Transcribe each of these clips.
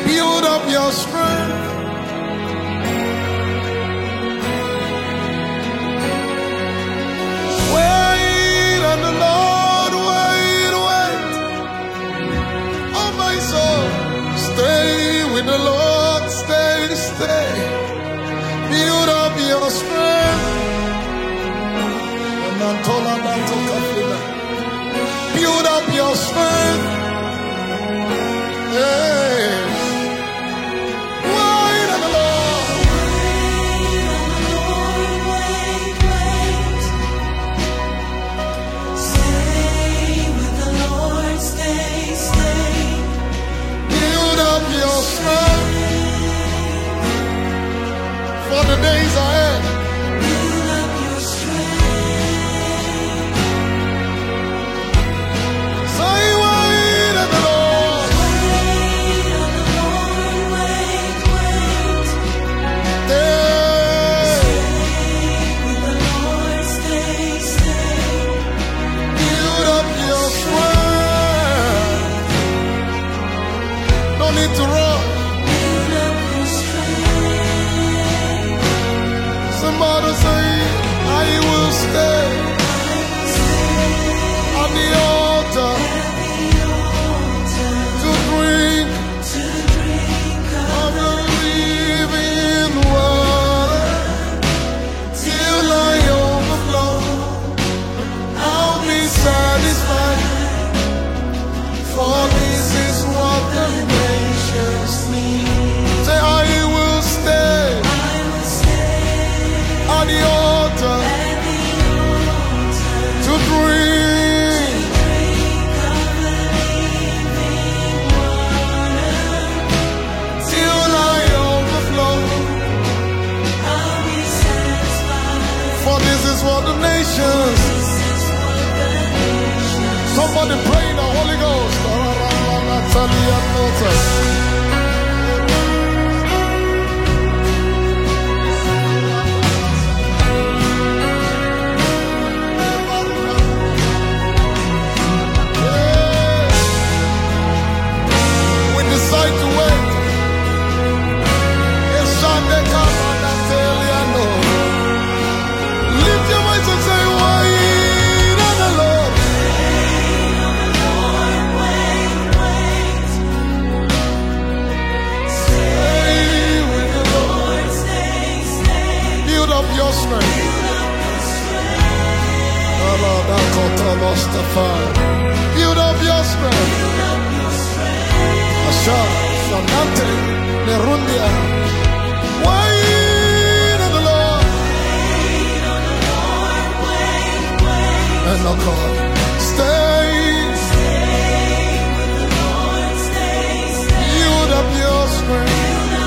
Build up your strength. Wait on the Lord, wait, wait. Oh my soul, stay with the Lord, stay, stay. Build up your strength. Build up your strength. Hey. Wait on the Lord. Wait, wait. Stay with the Lord, stay, stay. Build up your strength for the days ahead. Build up your strength. Say wait on the Lord. Wait on the Lord, wait, wait. Stay. Stay with the Lord, stay, stay. Build up your strength. No need to run. Build up your strength. Somebody say, I will stay on the altar to drink of the living water till I overflow. I'll be satisfied, for this is what the nations need. Say, I will stay on the altar to drink till I overflow. For this is what the nations. Somebody pray in the Holy Ghost. We decide to wait. Lift your voice and say, wait on the Lord. Stay with the Lord. Build up your strength. Build up your strength. Asha, Shanante, Nerundia. Wait on the Lord. And I'll call. Stay. Build up your strength.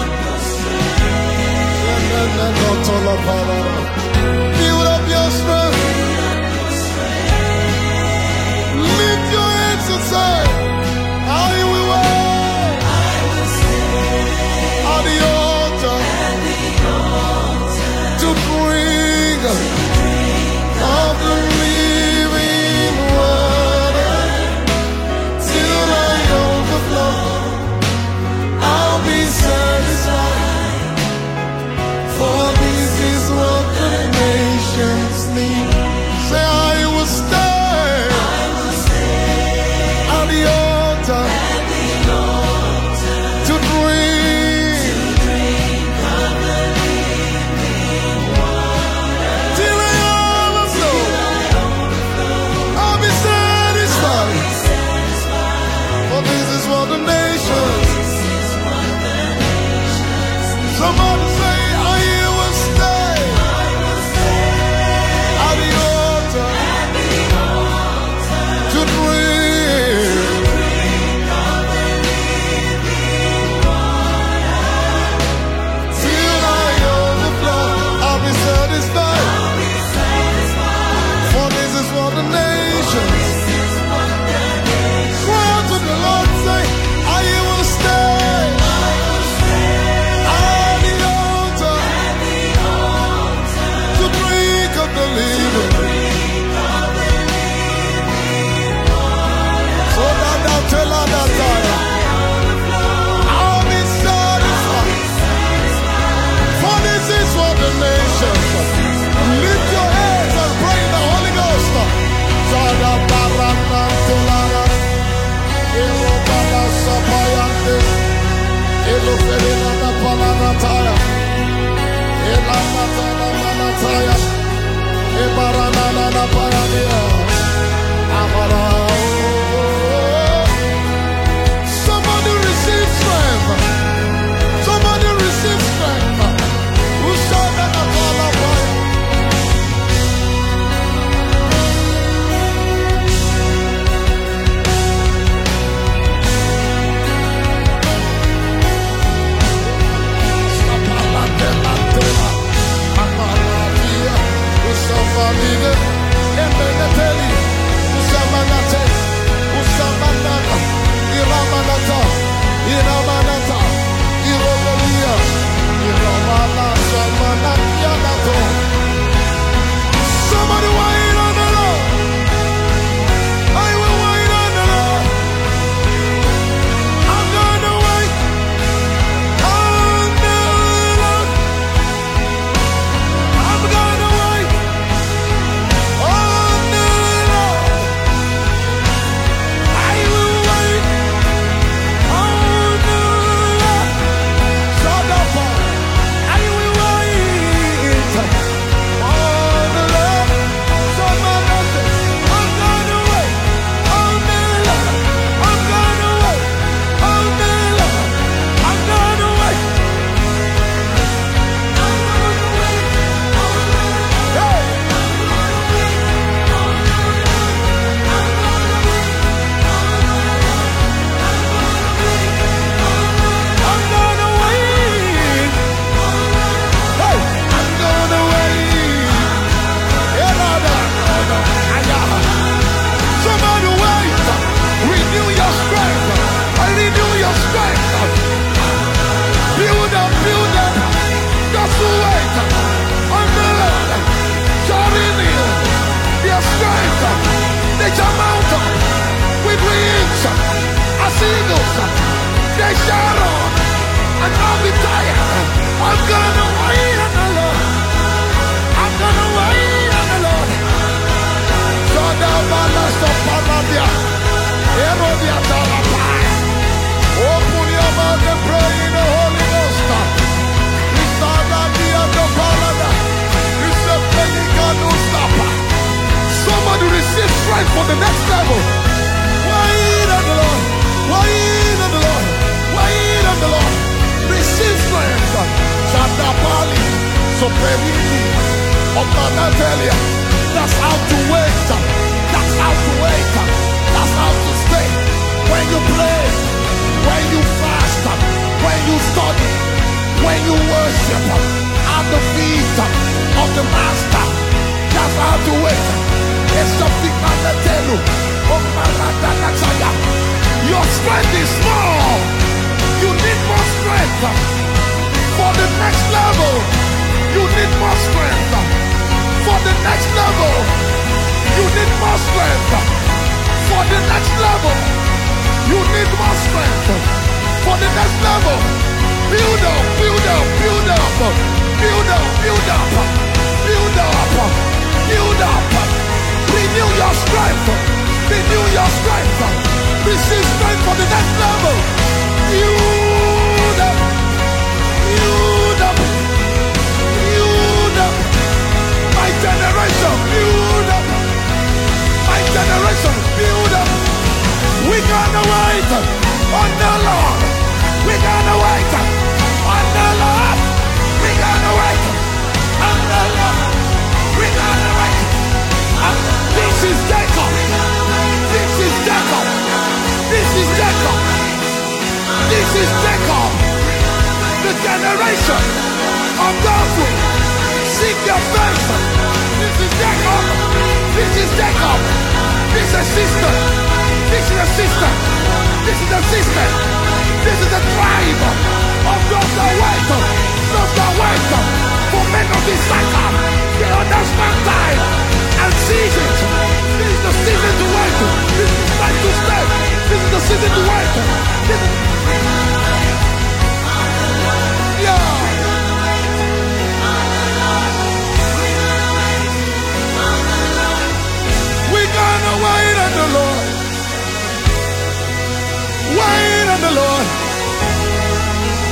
Build up your strength. Lift your hands and say, I will wait on the altar to drink of the living water till I overflow. I'll be satisfied, for this is what the nations need. Say, I will stay on the altar to drink till I overflow. I'll be satisfied, for this is what the nations. Somebody say, I will stay at the altar to drink till I overflow. I'll be satisfied, for this is what the nations. Cry out to the Lord, say, I will stay at the Eloferina palanataya. Elanatana manataya. Ebaranana payania. Amara. Somebody receive strength. Somebody receive strength. Ushada na pala paya. Usafanige, Emeneteli, Usamanate, Usamanata, Iramanata, Iramanata, Iromelia, Iramana, Samanakianato. Somebody wait on the Lord. I will wait on the Lord. I'm gonna wait on the Lord. I'm gonna wait on the Lord. I will wait on the Lord. Shut up. I will wait on the Lord. Somebody, I'm gonna wait on the Lord. I'm gonna wait on the Lord. I'm gonna wait. Hey. I'm gonna wait. Hey, I'm gonna wait. Somebody wait. Renew your strength. Renew your strength. Build up, build up. Just wait on the Lord. Shall renew your strength. They shall mount up with wings as eagles. They shall run and not be tired. I'm gonna wait on the Lord. I'm gonna wait on the Lord. Shadabala Sopaladia. Erodia Talapai. Open your mouth and pray in the Holy Ghost. Isadadia Dopalada. Isepelikanustapa. Somebody receive strength for the next level. Wait on the Lord. Wait on the Lord. Wait on the Lord. Receive strength. Shadabali. Soperini. Omanatelia. That's how to wait. That's how to wait. That's how to stay. When you pray, when you fast, when you study, when you worship at the feet of the Master. That's how to wait. It's something on the table. Your strength is small. You need more strength for the next level. You need more strength for the next level. You need more strength for the next level. You need more strength for the next level. Build up, build up, build up, build up, build up, build up, build up. Renew your strength. Renew your strength. Receive strength for the next level. Build up, build up, build up. My generation, build up. My generation, build up. We're gonna wait on the Lord. We're gonna wait on the Lord. We're gonna wait on the Lord. We're gonna wait. This is Jacob. This is Jacob. This is Jacob. This is Jacob. The generation of those who seek your face. This is Jacob. This is Jacob. This is a sister. This is a sister. This is a sister. This is a tribe of those that wait. Those that wait for men of this cycle. They understand time and seasons. This is the season to wait. This is the time to stay. This is the season to wait. This is... Yeah. We're gonna wait on the Lord. Wait on the Lord.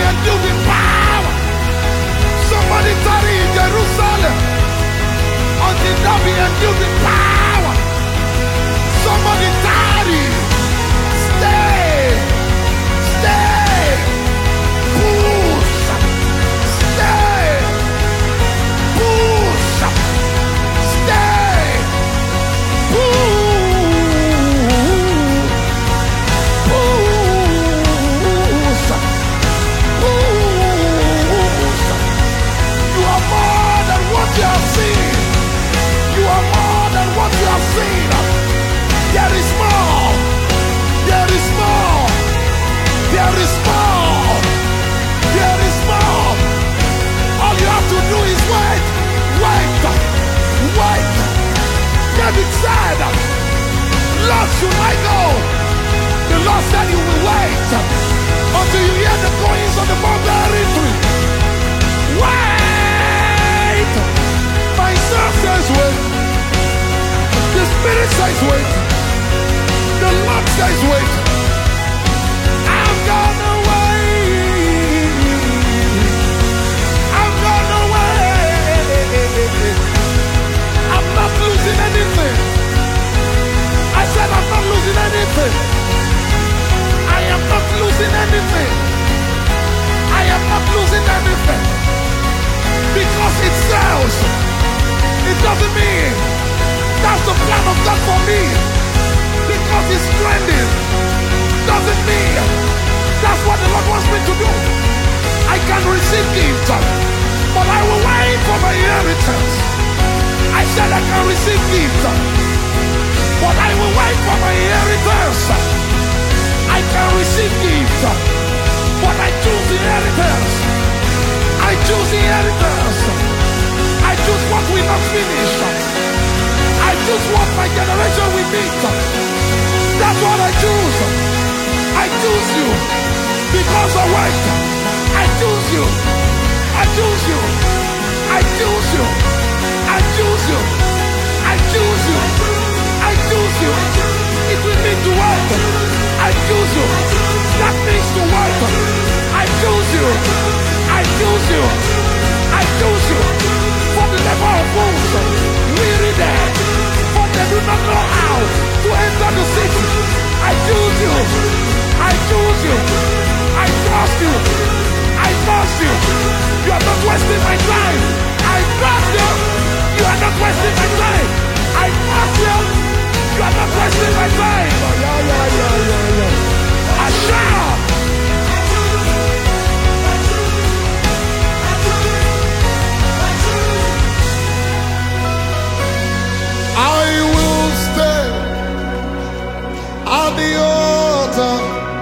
endued with power. Somebody tarry in Jerusalem until thou be endued with power. Somebody tarry. Stay. Stay. Push. Stay. Push. Stay. Push. You have seen. You are more than what you have seen. There is more. There is more. There is more. There is more. All you have to do is wait. Wait. Wait. David said, Lord, should I go? The Lord said you will wait until you hear the goings of the mulberry tree. Wait. My soul says wait. The Spirit says wait. The Lord says wait. I'm gonna wait. I'm gonna wait. I'm not losing anything. I said I'm not losing anything. I am not losing anything. I am not losing anything. Because it sells. It doesn't mean that's the plan of God for me. Because it's trending doesn't mean that's what the Lord wants me to do. I can receive gifts, but I will wait for my inheritance. I said I can receive gifts, but I will wait for my inheritance. I can receive gifts, but I choose inheritance. I choose inheritance. I choose what will not finish. I choose what my generation will meet. That's what I choose. I choose you because I wait. I choose you. I choose you. I choose you. I choose you. I choose you. I choose you. It will mean to wait. I choose you. That means to wait. I choose you. I choose you. I choose you. For the level of fools, weary there, for they do not know how to enter the city. I choose you. I choose you. I trust you. I trust you. You are not wasting my time. I trust you. You are not wasting my time. I trust you. You are not wasting my time. I shall. I will stay at the altar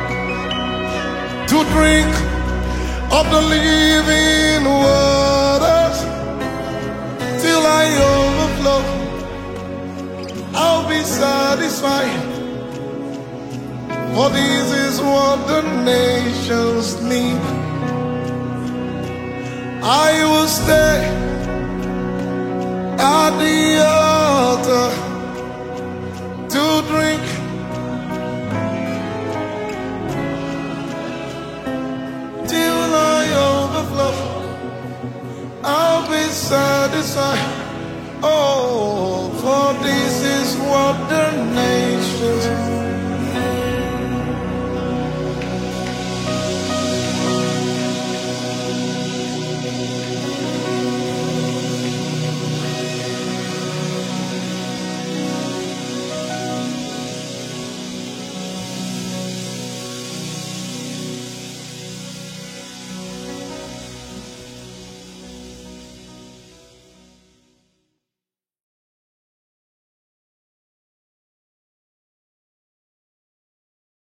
to drink of the living waters till I overflow. I'll be satisfied, for this is what the nations need. I will stay at the altar to drink till I overflow. I'll be satisfied,